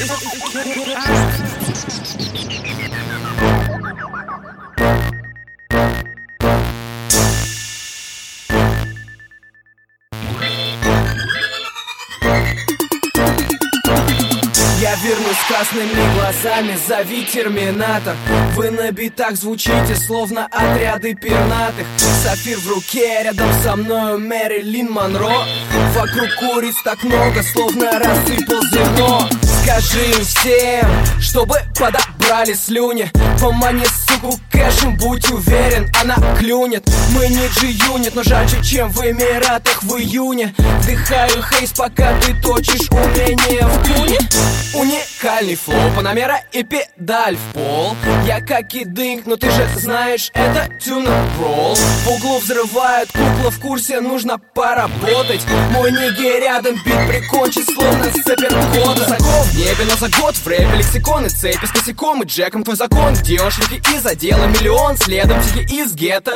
Я вернусь с красными глазами, зови терминатор. Вы на битах звучите, словно отряды пернатых. Сапфир в руке, рядом со мною Мэрилин Монро. Вокруг куриц так много, словно рассыпал зерно. Скажи им всем, чтобы подобрали слюни. Помани суку кэшем, будь уверен, она клюнет. Мы не G-Unit, но жарче, чем в Эмиратах в июне. Вдыхаю хейс, пока ты точишь умение в куне. Уникальный флоу, панамера и педаль в пол. Я как и дынк, но ты же знаешь, это тюн-ролл. В углу взрывают, кукла в курсе, нужно поработать. Мой ниги рядом, бит прикончит, словно сцепит кода. Закон в небе, но за год в рэпе лексиконы, цепи с косяком и Джеком твой закон. Где он шлюхи и задела миллион, следом тихи из гетто.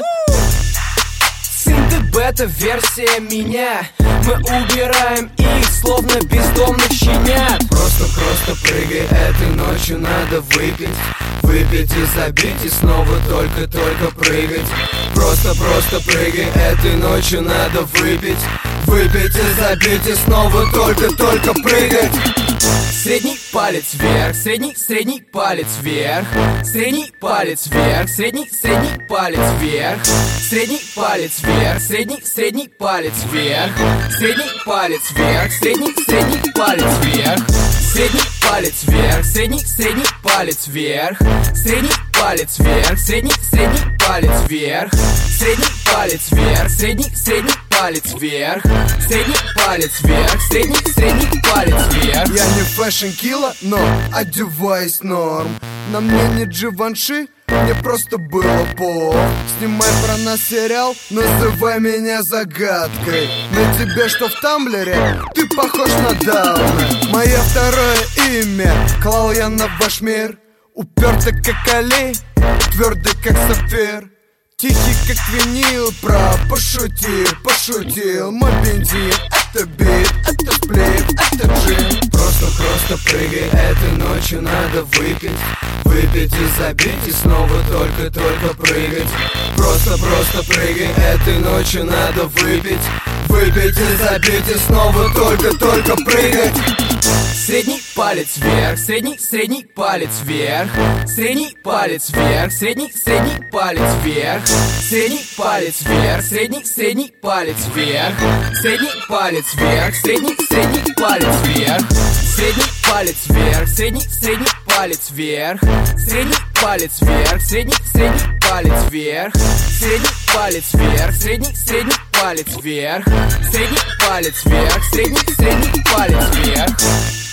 Синты бета-версия меня. Мы убираем их, словно бездомных щенят. Просто прыгай, этой ночью надо выпить. Выпить и забить, и снова только прыгать. Просто прыгай, этой ночью надо выпить. Выпить и забить, и снова только прыгать. Средний палец вверх, средний палец вверх. Средний палец вверх, средний палец вверх. Средний палец вверх, средний палец вверх. Средний палец вверх, средний палец вверх. Средний палец вверх, средний палец вверх. Средний палец вверх, средний палец вверх. Средний палец вверх, средний палец вверх. Средний палец вверх, средний палец вверх. Я не фэшн-килла, но одеваюсь норм. На мне не Givenchy, мне просто было пох. Снимай про нас сериал, называй меня загадкой. На тебе что в Тамблере? Ты похож на Дауна. Мое второе имя, клал я на ваш мир. Упертый как олень, твердый как сапфир. Тихий как винил, пошутил. Мой бензин, это бит, это сплит, это джин. Просто прыгай, этой ночью надо выпить. Выпить и забить, и снова только прыгать. Просто прыгай, этой ночью надо выпить. Выпить и забить, и снова только прыгать. Средний палец вверх, средний палец вверх. Средний палец вверх, средний палец вверх. Средний палец вверх, средний палец вверх. Средний палец вверх, средний палец вверх. Средний палец вверх, средний палец вверх. Средний палец вверх, средний палец вверх. Средний палец вверх, средний палец вверх. Средний палец вверх, средний палец вверх.